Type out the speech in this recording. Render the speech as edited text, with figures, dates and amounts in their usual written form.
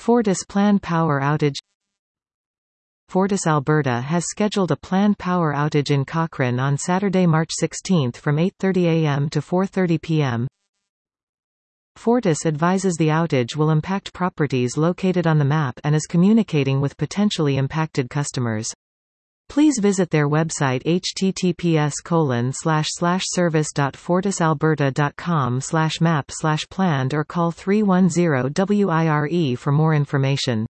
Fortis planned power outage. Fortis Alberta has scheduled a planned power outage in Cochrane on Saturday, March 16 from 8:30 a.m. to 4:30 p.m. Fortis advises the outage will impact properties located on the map and is communicating with potentially impacted customers. Please visit their website https://service.fortisalberta.com/map/planned or call 310-WIRE for more information.